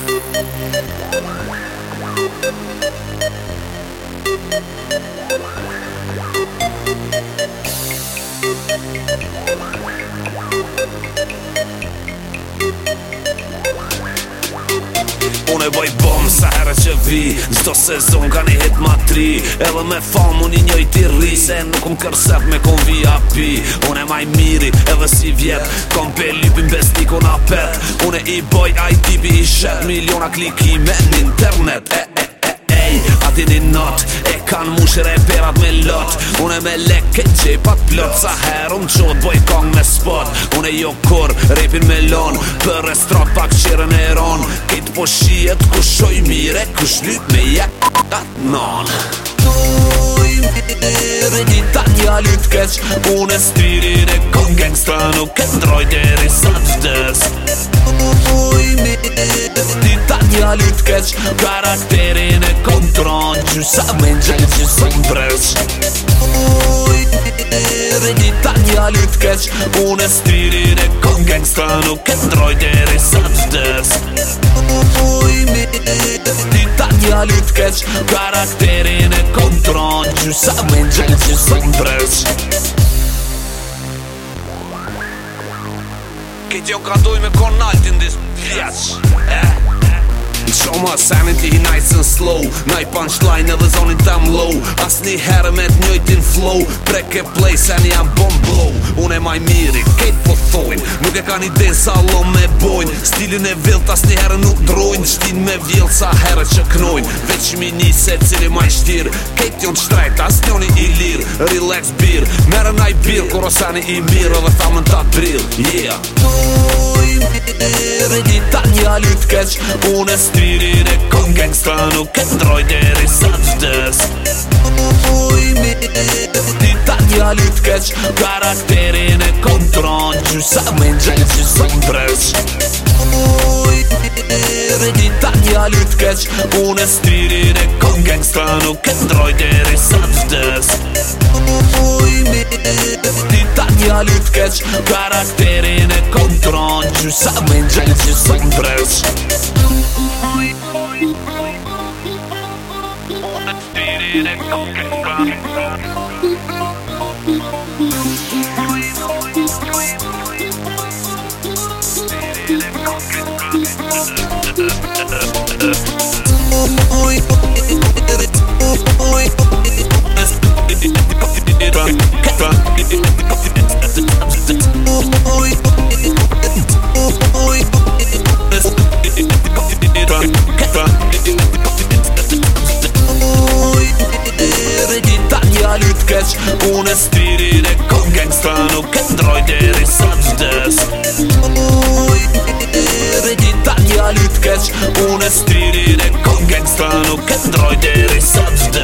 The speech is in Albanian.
Unë boj bom sa herë që vi, çdo sezon ka një hit ma tri. Edhe me famë unë i njëjti rri, se nuk kërsep me kon VIP. Unë maj miri edhe si vjet, kom pe lypin bestikon apet. Unë i boj tipi i shet, miliona klikime n'internet. Ati një not, kan mushir e perat me lot. Unë me lek e gjepat plot, sa herë qot boj kong me spot. Unë jo kur, repin me lon, për restrat pak qirën e ron. Kejt po shiet, ku shoj mire, kush lyp me jak non. Tuj mire, një tanja lyt keq, unë e stirin e kong gangsta, nuk e ndroj deri sa t'des. Tuj mire, një tanja lyt keq, karakterin e kontron, gjysa me njën gjysa mbres. Uj mire, një tanja lyt keq, unë e stirin e kong gangsta, nuk e ndroj deri sa t'des. Uj mire, një tanja lyt keq, karakterin e kontron, gjysa me njën gjysa mbres. Këtë jo ka doj me konaltin dis vjeq. Show my sanity, nice and slow. Naj punchline edhe zonin tam low. As një herë me t'njojtin flow. Prek e play se një jam bomb blow. Unë e maj miri, kejt po thojnë. Nuk e ka një den sa lo me bojnë. Stilin e vilt as një herë nuk drojnë. Shtin me vjell sa herë që knojnë. Veç mi një se cili maj shtir. Kejt jon shtrejt, as njoni i lir. Relax bir, mere naj bir. Kur osani i mirë edhe thamën ta drill. Yeah. Tuj mire, një tanja lyt keq, unë e stirin e kong gangsta, nuk e ndroj deri sa t'des. Uj mire, një tanja lyt keq, karakterin e kontron, gjysa me njën gjysa mbres. Uj mire, një tanja lyt keq, unë e stirin e kong gangsta, nuk e ndroj deri sa t'des. Uj mire, një tanja lyt keq, karakterin e kontron, gjysa me njën gjysa mbres. Unë e kong gangsta. Unë e stirin e kong gangsta, nuk e ndroj deri sa t'des. Uj mire, një tanja lyt keq, unë e stirin e kong gangsta, nuk e ndroj deri sa t'des.